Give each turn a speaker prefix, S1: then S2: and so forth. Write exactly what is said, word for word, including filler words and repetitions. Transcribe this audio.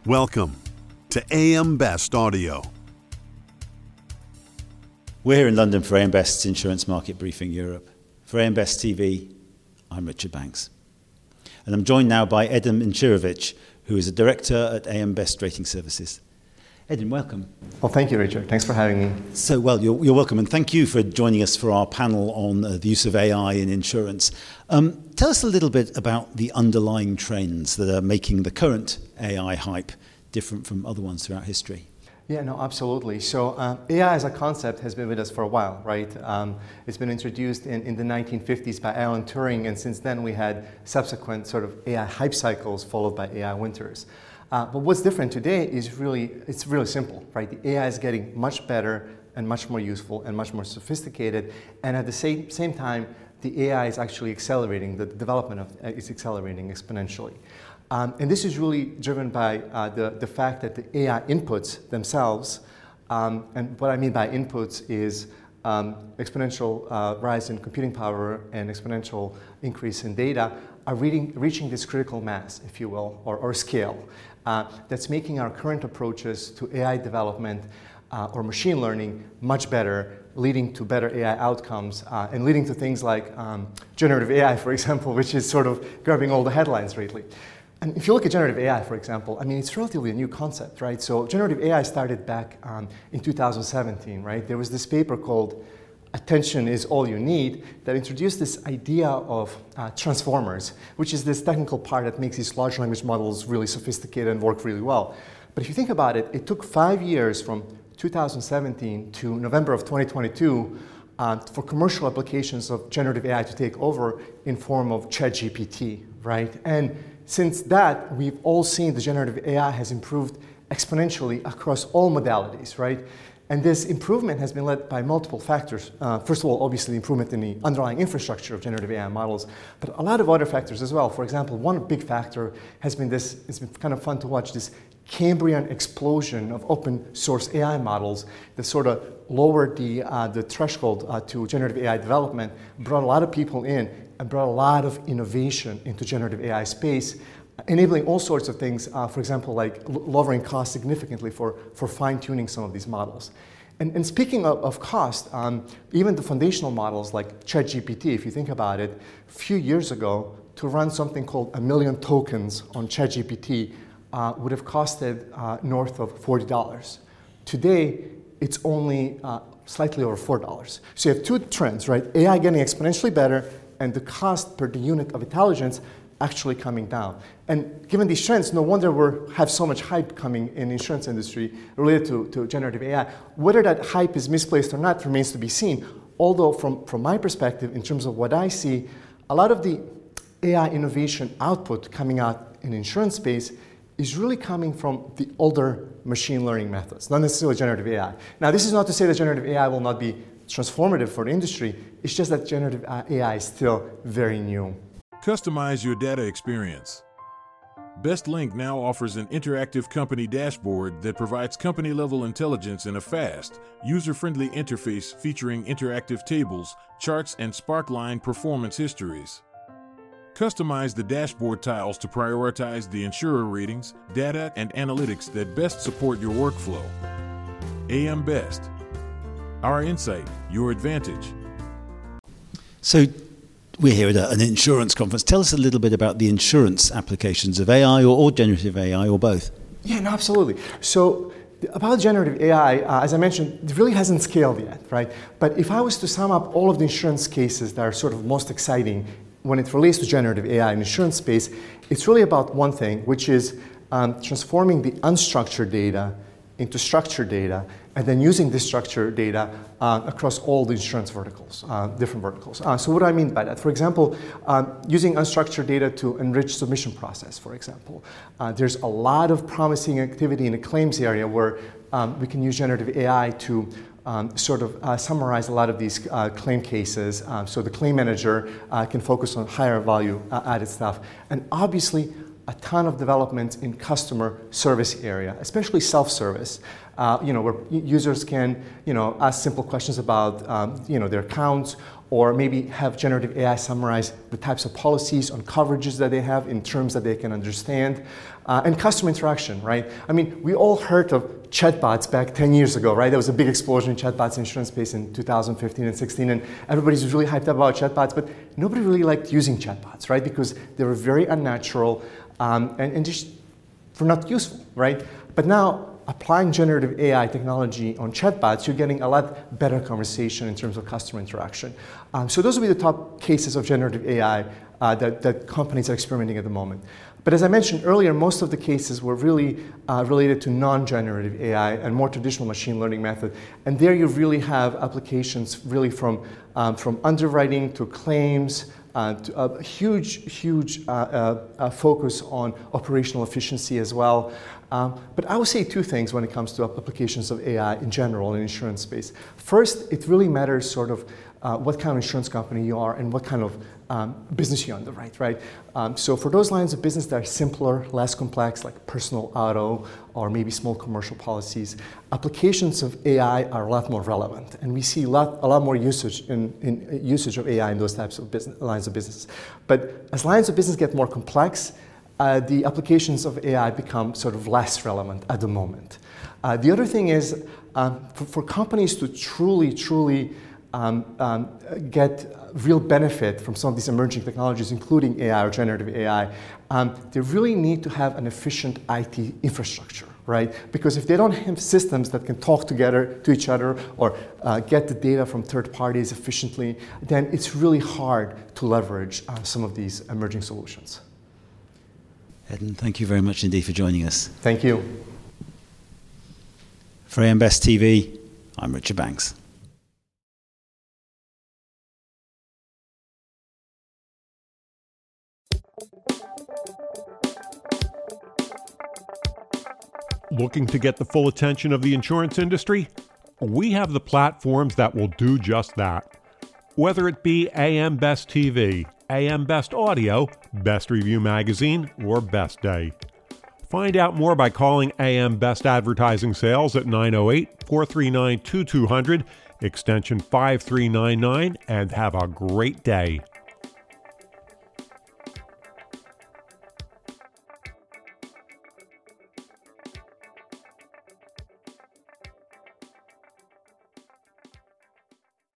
S1: Welcome to A M Best Audio.
S2: We're here in London for A M Best's Insurance Market Briefing Europe. For A M Best T V, I'm Richard Banks. And I'm joined now by Edin Inčirović, who is a director at A M Best Rating Services. Edin, welcome.
S3: Well, thank you, Richard. Thanks for having me.
S2: So, well, you're, you're welcome, and thank you for joining us for our panel on uh, the use of A I in insurance. Um, tell us a little bit about the underlying trends that are making the current A I hype different from other ones throughout history.
S3: Yeah, no, absolutely. So uh, A I as a concept has been with us for a while, right? Um, it's been introduced in, in the nineteen fifties by Alan Turing, and since then we had subsequent sort of A I hype cycles followed by A I winters. Uh, but what's different today is really, it's really simple, right? The A I is getting much better and much more useful and much more sophisticated, and at the same, same time, the A I is actually accelerating, the development of it is accelerating exponentially. Um, and this is really driven by uh, the, the fact that the A I inputs themselves, um, and what I mean by inputs is um, exponential uh, rise in computing power and exponential increase in data are reading, reaching this critical mass, if you will, or, or scale, uh, that's making our current approaches to A I development uh, or machine learning much better, leading to better A I outcomes, uh, and leading to things like um, generative A I, for example, which is sort of grabbing all the headlines lately. And if you look at generative A I, for example, I mean, it's relatively a new concept, right? So generative A I started back um, in two thousand seventeen, right? There was this paper called Attention is All You Need that introduced this idea of uh, transformers, which is this technical part that makes these large language models really sophisticated and work really well. But if you think about it, it took five years from two thousand seventeen to November of twenty twenty-two uh, for commercial applications of generative A I to take over in form of ChatGPT, right? And since that, we've all seen the generative A I has improved exponentially across all modalities, right? And this improvement has been led by multiple factors. Uh, first of all, obviously, the improvement in the underlying infrastructure of generative A I models, but a lot of other factors as well. For example, one big factor has been this, it's been kind of fun to watch this Cambrian explosion of open source A I models that sort of lowered the, uh, the threshold uh, to generative A I development, brought a lot of people in, and brought a lot of innovation into generative A I space, enabling all sorts of things, uh, for example, like lowering costs significantly for, for fine-tuning some of these models. And, and speaking of, of cost, um, even the foundational models like ChatGPT, if you think about it, a few years ago, to run something called a million tokens on ChatGPT uh, would have costed uh, north of forty dollars. Today, it's only uh, slightly over four dollars. So you have two trends, right? A I getting exponentially better, and the cost per the unit of intelligence actually coming down. And given these trends, no wonder we have so much hype coming in the insurance industry related to, to generative A I. Whether that hype is misplaced or not remains to be seen. Although from, from my perspective, in terms of what I see, a lot of the A I innovation output coming out in the insurance space is really coming from the older machine learning methods, not necessarily generative A I. Now, this is not to say that generative A I will not be transformative for the industry. It's just that generative A I is still very new.
S4: Customize your data experience. BestLink now offers an interactive company dashboard that provides company-level intelligence in a fast, user-friendly interface featuring interactive tables, charts, and Sparkline performance histories. Customize the dashboard tiles to prioritize the insurer ratings, data, and analytics that best support your workflow. A M Best. Our insight, your advantage.
S2: So, we're here at an insurance conference. Tell us a little bit about the insurance applications of A I or, or generative A I or both.
S3: Yeah, no, absolutely. So about generative A I, uh, as I mentioned, it really hasn't scaled yet, right? But if I was to sum up all of the insurance cases that are sort of most exciting when it relates to generative A I in insurance space, it's really about one thing, which is um, transforming the unstructured data into structured data, and then using this structured data uh, across all the insurance verticals, uh, different verticals. Uh, so what do I mean by that? For example, uh, using unstructured data to enrich submission process, for example. Uh, there's a lot of promising activity in the claims area where um, we can use generative A I to um, sort of uh, summarize a lot of these uh, claim cases, um, so the claim manager uh, can focus on higher value uh, added stuff. And obviously, a ton of developments in customer service area, especially self-service. Uh, you know, where users can, you know, ask simple questions about, um, you know, their accounts, or maybe have generative A I summarize the types of policies on coverages that they have in terms that they can understand, uh, and customer interaction, right? I mean, we all heard of chatbots back ten years ago, right? There was a big explosion in chatbots in insurance space in two thousand fifteen and sixteen, and everybody's really hyped up about chatbots, but nobody really liked using chatbots, right? Because they were very unnatural um, and, and just were not useful, right? But now, applying generative A I technology on chatbots, you're getting a lot better conversation in terms of customer interaction. Um, so those will be the top cases of generative A I uh, that, that companies are experimenting at the moment. But as I mentioned earlier, most of the cases were really uh, related to non-generative A I and more traditional machine learning method. And there you really have applications really from, um, from underwriting to claims, uh, to a huge, huge uh, uh, uh, focus on operational efficiency as well. Um, but I would say two things when it comes to applications of A I in general in insurance space. First, it really matters sort of uh, what kind of insurance company you are and what kind of um, business you underwrite, right? Um, so for those lines of business that are simpler, less complex, like personal auto or maybe small commercial policies, applications of A I are a lot more relevant, and we see a lot, a lot more usage in, in usage of A I in those types of business, lines of business. But as lines of business get more complex, Uh, the applications of A I become sort of less relevant at the moment. Uh, the other thing is um, for, for companies to truly, truly um, um, get real benefit from some of these emerging technologies, including A I or generative A I, um, they really need to have an efficient I T infrastructure, right? Because if they don't have systems that can talk together to each other or uh, get the data from third parties efficiently, then it's really hard to leverage uh, some of these emerging solutions.
S2: Edmund, thank you very much indeed for joining us.
S3: Thank you.
S2: For A M Best T V, I'm Richard Banks.
S5: Looking to get the full attention of the insurance industry? We have the platforms that will do just that. Whether it be A M Best T V, A M Best Audio, Best Review Magazine, or Best Day. Find out more by calling A M Best Advertising Sales at nine oh eight, four three nine, two two zero zero, extension five three nine nine, and have a great day.